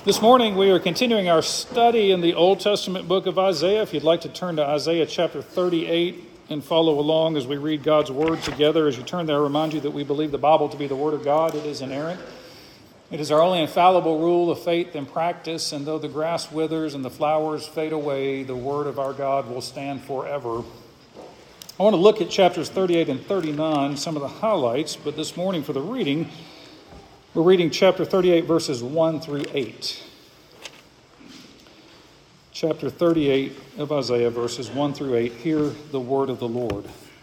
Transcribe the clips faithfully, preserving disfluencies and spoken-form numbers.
This morning we are continuing our study in the Old Testament book of Isaiah. If you'd like to turn to Isaiah chapter thirty-eight and follow along as we read God's word together. As you turn there, I remind you that we believe the Bible to be the word of God. It is inerrant. It is our only infallible rule of faith and practice, and though the grass withers and the flowers fade away, the word of our God will stand forever. I want to look at chapters thirty-eight and thirty-nine, some of the highlights, but this morning for the reading, we're reading chapter thirty-eight, verses one through eight. Chapter thirty-eight of Isaiah, verses one through eight. Hear the word of the Lord.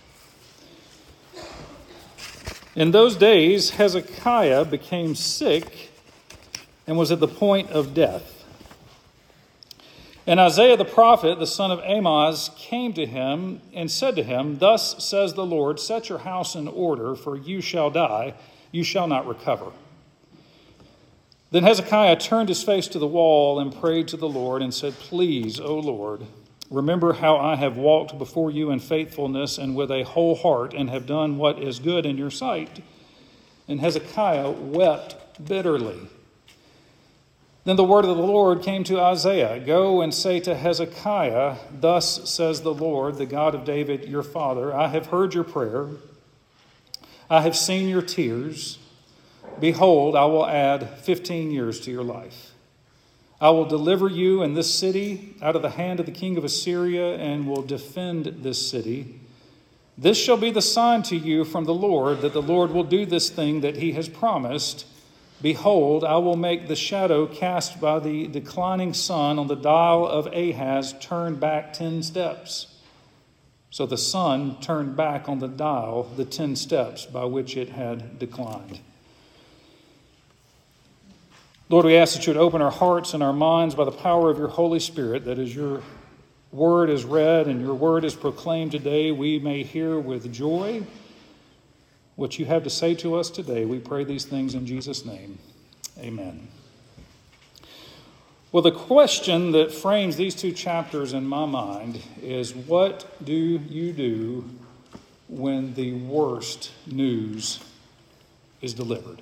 In those days, Hezekiah became sick and was at the point of death. And Isaiah the prophet, the son of Amoz, came to him and said to him, "Thus says the Lord, set your house in order, for you shall die, you shall not recover." Then Hezekiah turned his face to the wall and prayed to the Lord and said, "Please, O Lord, remember how I have walked before you in faithfulness and with a whole heart and have done what is good in your sight." And Hezekiah wept bitterly. Then the word of the Lord came to Isaiah, "Go and say to Hezekiah, thus says the Lord, the God of David, your father, I have heard your prayer. I have seen your tears. Behold, I will add fifteen years to your life. I will deliver you and this city out of the hand of the king of Assyria and will defend this city. This shall be the sign to you from the Lord that the Lord will do this thing that he has promised. Behold, I will make the shadow cast by the declining sun on the dial of Ahaz turn back ten steps." So the sun turned back on the dial the ten steps by which it had declined. Lord, we ask that you would open our hearts and our minds by the power of your Holy Spirit, that as your word is read and your word is proclaimed today, we may hear with joy what you have to say to us today. We pray these things in Jesus' name. Amen. Well, the question that frames these two chapters in my mind is, what do you do when the worst news is delivered?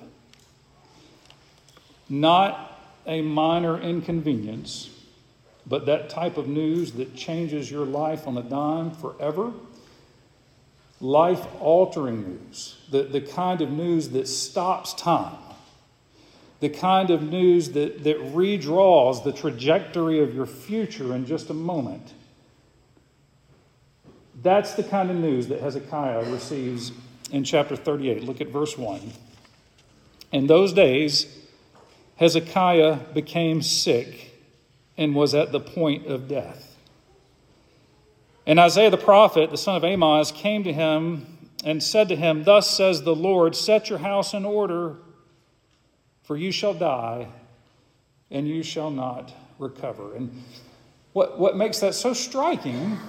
Not a minor inconvenience, but that type of news that changes your life on a dime forever. Life-altering news, the, the kind of news that stops time, the kind of news that, that redraws the trajectory of your future in just a moment. That's the kind of news that Hezekiah receives in chapter thirty-eight. Look at verse one. In those days, Hezekiah became sick and was at the point of death. And Isaiah the prophet, the son of Amoz, came to him and said to him, "Thus says the Lord, set your house in order, for you shall die, and you shall not recover." And what, what makes that so striking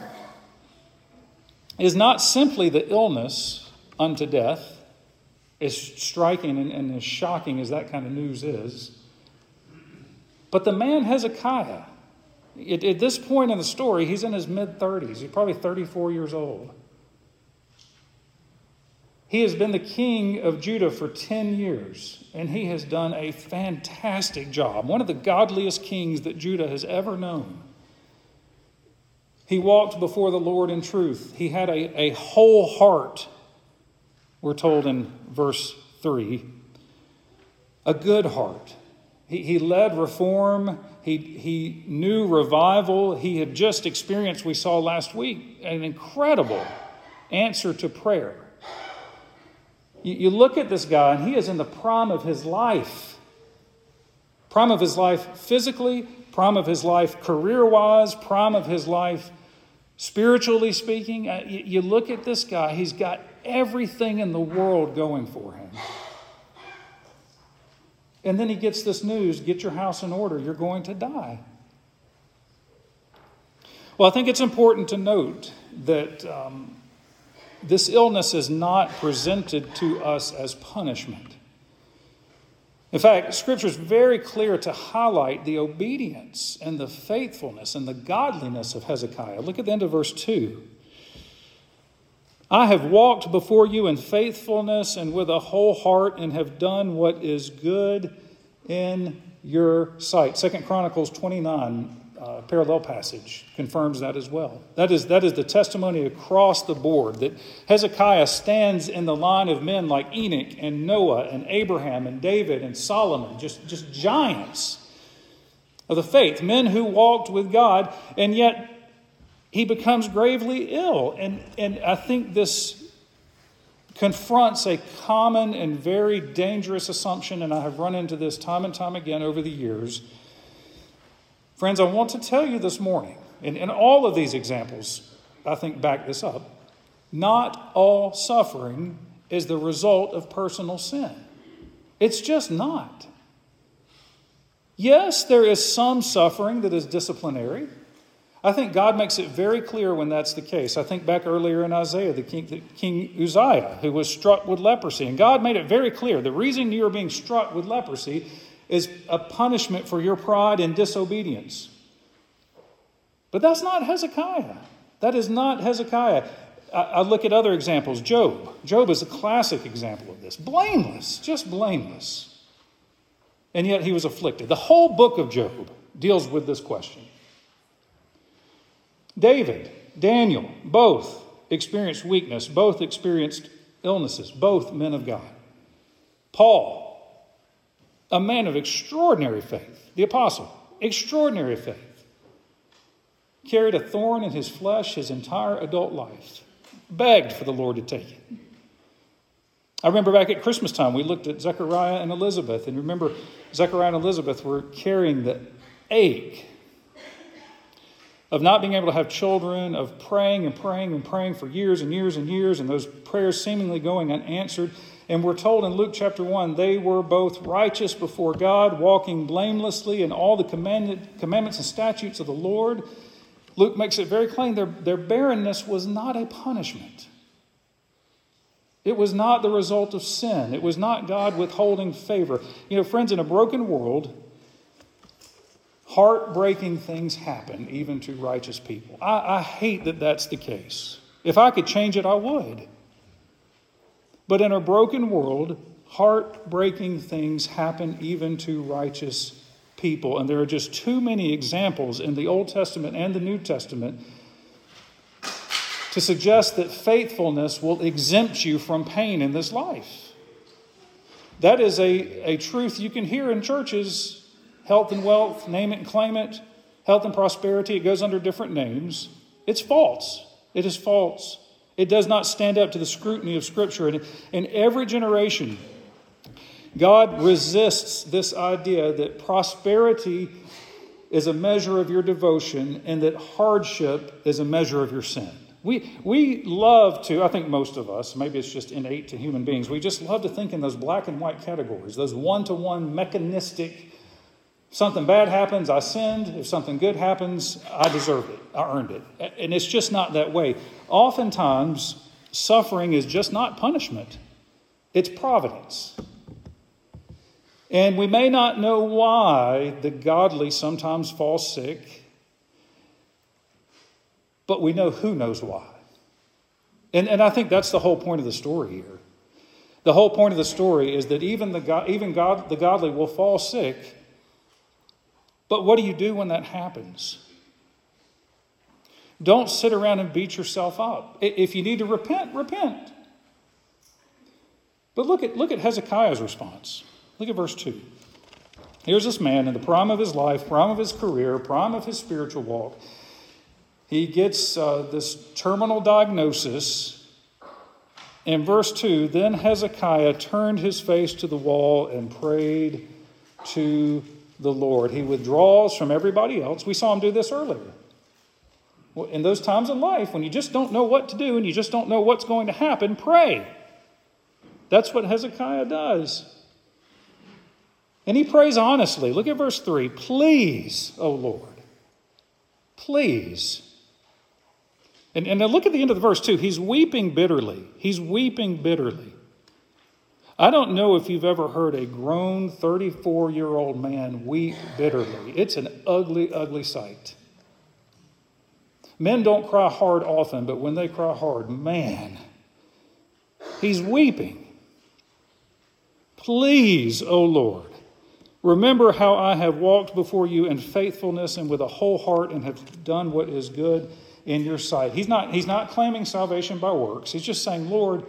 is not simply the illness unto death, as striking and, and as shocking as that kind of news is, but the man Hezekiah, at, at this point in the story, he's in his mid-thirties. He's probably thirty-four years old. He has been the king of Judah for ten years, and he has done a fantastic job. One of the godliest kings that Judah has ever known. He walked before the Lord in truth. He had a, a whole heart, we're told in verse three. A good heart. He, he led reform. He, he knew revival. He had just experienced, we saw last week, an incredible answer to prayer. You, you look at this guy, and he is in the prime of his life. Prime of his life physically, prime of his life career-wise, prime of his life spiritually speaking. You, you look at this guy, he's got everything in the world going for him. And then he gets this news, get your house in order, you're going to die. Well, I think it's important to note that um, this illness is not presented to us as punishment. In fact, Scripture is very clear to highlight the obedience and the faithfulness and the godliness of Hezekiah. Look at the end of verse two. "I have walked before you in faithfulness and with a whole heart and have done what is good in your sight. Second Chronicles twenty-nine, uh, parallel passage, confirms that as well. That is, that is the testimony across the board, that Hezekiah stands in the line of men like Enoch and Noah and Abraham and David and Solomon, just, just giants of the faith, men who walked with God, and yet he becomes gravely ill. And, and I think this confronts a common and very dangerous assumption, and I have run into this time and time again over the years. Friends, I want to tell you this morning, and, and all of these examples, I think, back this up. Not all suffering is the result of personal sin. It's just not. Yes, there is some suffering that is disciplinary. I think God makes it very clear when that's the case. I think back earlier in Isaiah, the king, the king Uzziah, who was struck with leprosy. And God made it very clear, the reason you are being struck with leprosy is a punishment for your pride and disobedience. But that's not Hezekiah. That is not Hezekiah. I, I look at other examples. Job. Job is a classic example of this. Blameless, just blameless. And yet he was afflicted. The whole book of Job deals with this question. David, Daniel, both experienced weakness, both experienced illnesses, both men of God. Paul, a man of extraordinary faith, the apostle, extraordinary faith, carried a thorn in his flesh his entire adult life, begged for the Lord to take it. I remember back at Christmas time, we looked at Zechariah and Elizabeth, and remember Zechariah and Elizabeth were carrying the ache of not being able to have children, of praying and praying and praying for years and years and years, and those prayers seemingly going unanswered. And we're told in Luke chapter one, they were both righteous before God, walking blamelessly in all the commanded, commandments and statutes of the Lord. Luke makes it very plain their, their barrenness was not a punishment. It was not the result of sin. It was not God withholding favor. You know, friends, in a broken world, heartbreaking things happen even to righteous people. I, I hate that that's the case. If I could change it, I would. But in a broken world, heartbreaking things happen even to righteous people. And there are just too many examples in the Old Testament and the New Testament to suggest that faithfulness will exempt you from pain in this life. That is a, a truth you can hear in churches. Health and wealth, name it and claim it. Health and prosperity, it goes under different names. It's false. It is false. It does not stand up to the scrutiny of Scripture. And in every generation, God resists this idea that prosperity is a measure of your devotion and that hardship is a measure of your sin. We we love to, I think most of us, maybe it's just innate to human beings, we just love to think in those black and white categories, those one-to-one mechanistic. Something bad happens, I sinned. If something good happens, I deserved it. I earned it. And it's just not that way. Oftentimes, suffering is just not punishment. It's providence. And we may not know why the godly sometimes fall sick, but we know who knows why. And, and I think that's the whole point of the story here. The whole point of the story is that even the God, even God, the godly will fall sick. But what do you do when that happens? Don't sit around and beat yourself up. If you need to repent, repent. But look at, look at Hezekiah's response. Look at verse two. Here's this man in the prime of his life, prime of his career, prime of his spiritual walk. He gets uh, this terminal diagnosis. In verse two, then Hezekiah turned his face to the wall and prayed to the Lord. He withdraws from everybody else. We saw him do this earlier. In those times in life, when you just don't know what to do and you just don't know what's going to happen, pray. That's what Hezekiah does. And he prays honestly. Look at verse three. Please, O Lord, please. And, and now look at the end of the verse too. He's weeping bitterly. He's weeping bitterly. I don't know if you've ever heard a grown thirty-four-year-old man weep bitterly. It's an ugly, ugly sight. Men don't cry hard often, but when they cry hard, man, he's weeping. Please, O Lord, Remember how I have walked before you in faithfulness and with a whole heart and have done what is good in your sight. He's not, he's not claiming salvation by works. He's just saying, Lord,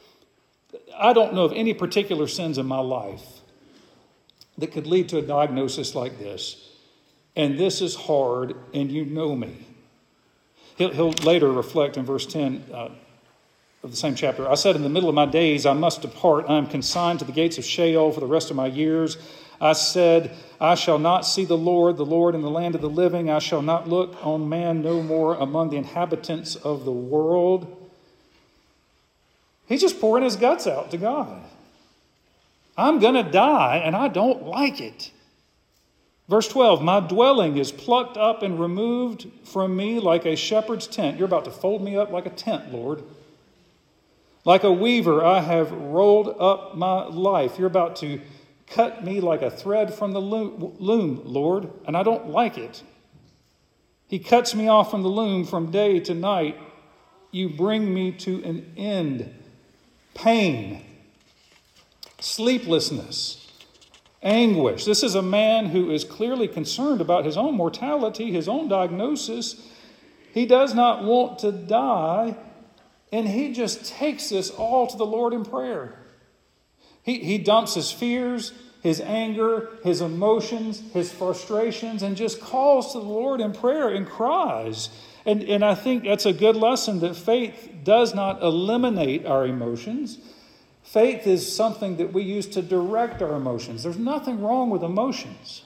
I don't know of any particular sins in my life that could lead to a diagnosis like this. And this is hard, and you know me. He'll, he'll later reflect in verse ten uh, of the same chapter. I said, in the middle of my days, I must depart. I am consigned to the gates of Sheol for the rest of my years. I said, I shall not see the Lord, the Lord in the land of the living. I shall not look on man no more among the inhabitants of the world. He's just pouring his guts out to God. I'm going to die, and I don't like it. Verse twelve, my dwelling is plucked up and removed from me like a shepherd's tent. You're about to fold me up like a tent, Lord. Like a weaver, I have rolled up my life. You're about to cut me like a thread from the loom, Lord, and I don't like it. He cuts me off from the loom from day to night. You bring me to an end. Pain, sleeplessness, anguish. This is a man who is clearly concerned about his own mortality, his own diagnosis. He does not want to die, and he just takes this all to the Lord in prayer. He, he dumps his fears, his anger, his emotions, his frustrations, and just calls to the Lord in prayer and cries. And, and I think that's a good lesson, that faith does not eliminate our emotions. Faith is something that we use to direct our emotions. There's nothing wrong with emotions.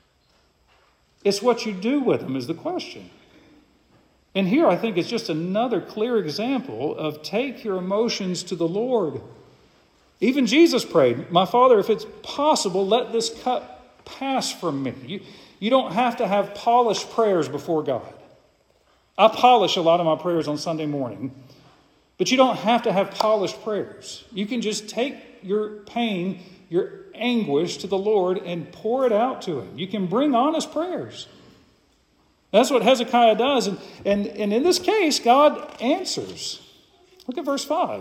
It's what you do with them is the question. And here I think it's just another clear example of take your emotions to the Lord. Even Jesus prayed, my Father, if it's possible, let this cup pass from me. You, you don't have to have polished prayers before God. I polish a lot of my prayers on Sunday morning, but you don't have to have polished prayers. You can just take your pain, your anguish to the Lord and pour it out to Him. You can bring honest prayers. That's what Hezekiah does. And, and, and in this case, God answers. Look at verse five.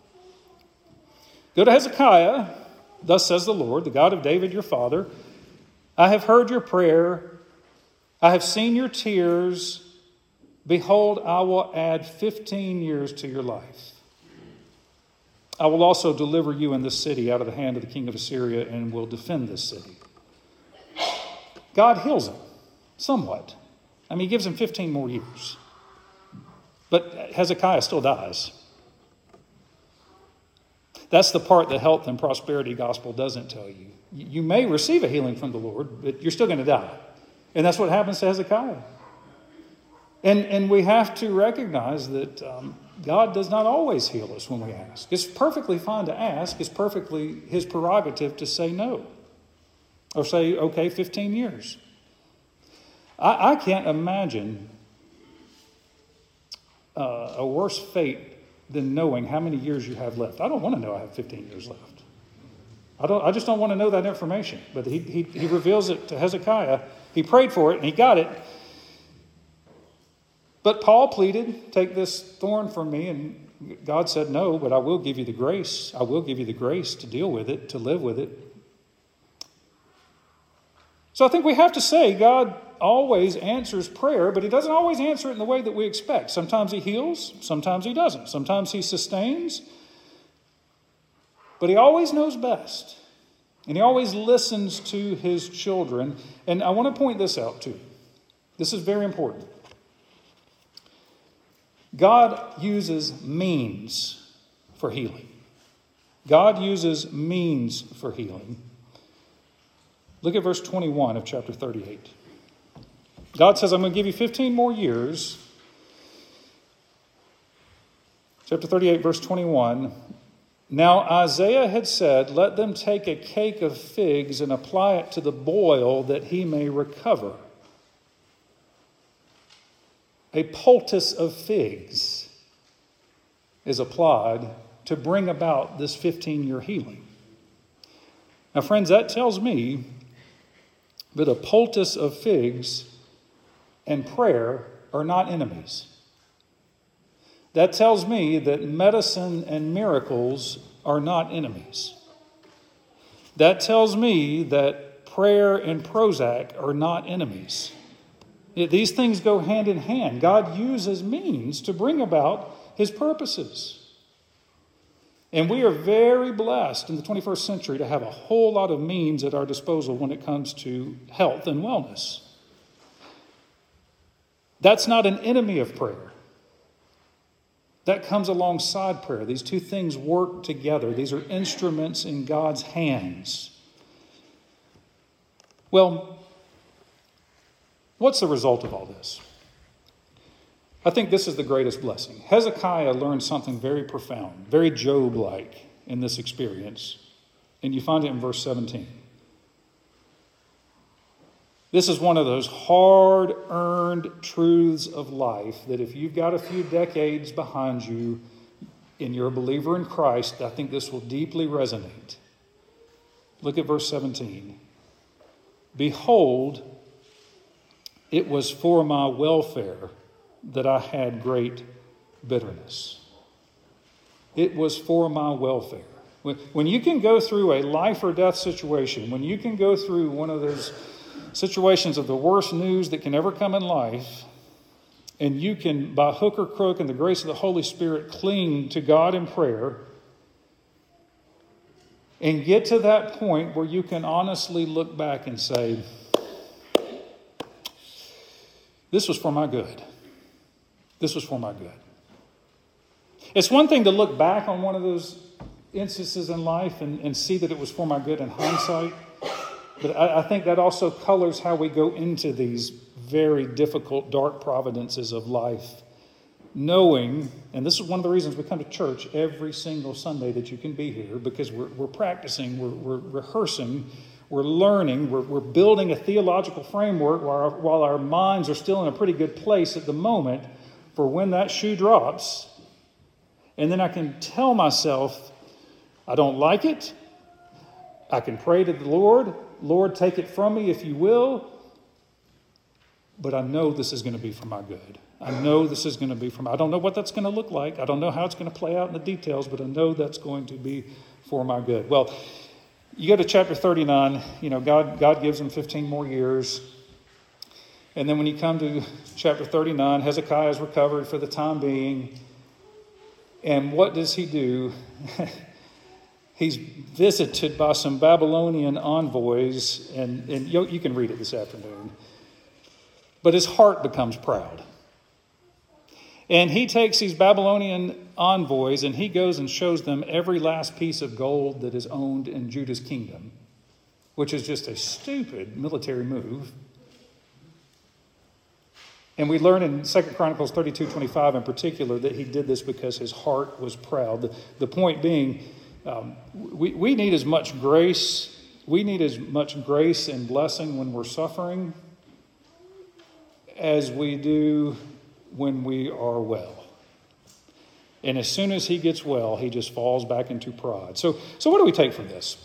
Go to Hezekiah, thus says the Lord, the God of David your father. I have heard your prayer. I have seen your tears. Behold, I will add fifteen years to your life. I will also deliver you in this city out of the hand of the king of Assyria and will defend this city. God heals him somewhat. I mean, he gives him fifteen more years. But Hezekiah still dies. That's the part the health and prosperity gospel doesn't tell you. You may receive a healing from the Lord, but you're still going to die. And that's what happens to Hezekiah. And, and we have to recognize that um, God does not always heal us when we ask. It's perfectly fine to ask. It's perfectly His prerogative to say no. Or say, okay, fifteen years. I, I can't imagine uh, a worse fate than knowing how many years you have left. I don't want to know I have fifteen years left. I don't. I just don't want to know that information. But he, he, he reveals it to Hezekiah. He prayed for it and he got it. But Paul pleaded, take this thorn from me. And God said, no, but I will give you the grace. I will give you the grace to deal with it, to live with it. So I think we have to say God always answers prayer, but He doesn't always answer it in the way that we expect. Sometimes He heals, sometimes He doesn't. Sometimes He sustains, but He always knows best. And He always listens to His children. And I want to point this out too. This is very important. God uses means for healing. God uses means for healing. Look at verse twenty-one of chapter thirty-eight. God says, I'm going to give you fifteen more years. Chapter thirty-eight, verse twenty-one. Now Isaiah had said, let them take a cake of figs and apply it to the boil that he may recover. A poultice of figs is applied to bring about this fifteen-year healing. Now, friends, that tells me that a poultice of figs and prayer are not enemies. That tells me that medicine and miracles are not enemies. That tells me that prayer and Prozac are not enemies. These things go hand in hand. God uses means to bring about his purposes. And we are very blessed in the twenty-first century to have a whole lot of means at our disposal when it comes to health and wellness. That's not an enemy of prayer. That comes alongside prayer. These two things work together. These are instruments in God's hands. Well, what's the result of all this? I think this is the greatest blessing. Hezekiah learned something very profound, very Job-like in this experience. And you find it in verse seventeen. This is one of those hard-earned truths of life that if you've got a few decades behind you and you're a believer in Christ, I think this will deeply resonate. Look at verse seventeen. Behold, it was for my welfare that I had great bitterness. It was for my welfare. When, when you can go through a life or death situation, when you can go through one of those situations of the worst news that can ever come in life, and you can, by hook or crook, in the grace of the Holy Spirit, cling to God in prayer, and get to that point where you can honestly look back and say, this was for my good. This was for my good. It's one thing to look back on one of those instances in life and, and see that it was for my good in hindsight. But I, I think that also colors how we go into these very difficult, dark providences of life. Knowing, and this is one of the reasons we come to church every single Sunday that you can be here, because we're, we're practicing, we're, we're rehearsing, we're learning, we're, we're building a theological framework while our, while our minds are still in a pretty good place at the moment for when that shoe drops. And then I can tell myself, I don't like it. I can pray to the Lord. Lord, take it from me if you will. But I know this is going to be for my good. I know this is going to be for my, I don't know what that's going to look like. I don't know how it's going to play out in the details, but I know that's going to be for my good. Well, you go to chapter thirty-nine, you know, God, God gives him fifteen more years. And then when you come to chapter thirty-nine, Hezekiah is recovered for the time being. And what does he do? He's visited by some Babylonian envoys, and, and you, you can read it this afternoon. But his heart becomes proud. And he takes these Babylonian envoys and he goes and shows them every last piece of gold that is owned in Judah's kingdom, which is just a stupid military move. And we learn in Second Chronicles thirty-two twenty-five in particular that he did this because his heart was proud. The, the point being, um, we, we need as much grace, we need as much grace and blessing when we're suffering as we do when we are well. And as soon as he gets well, he just falls back into pride. So, so what do we take from this?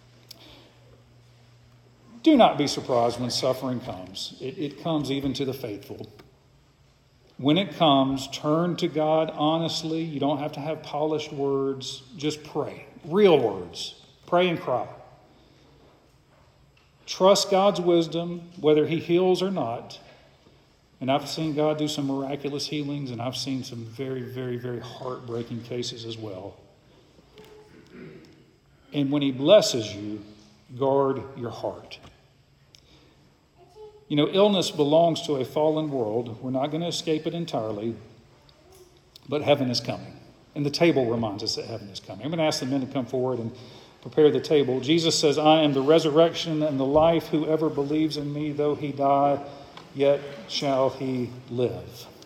Do not be surprised when suffering comes. It, it comes even to the faithful. When it comes, turn to God honestly. You don't have to have polished words. Just pray. Real words. Pray and cry. Trust God's wisdom, whether he heals or not. And I've seen God do some miraculous healings, and I've seen some very, very, very heartbreaking cases as well. And when he blesses you, guard your heart. You know, illness belongs to a fallen world. We're not going to escape it entirely, but heaven is coming. And the table reminds us that heaven is coming. I'm going to ask the men to come forward and prepare the table. Jesus says, I am the resurrection and the life. Whoever believes in me, though he die, yet shall he live.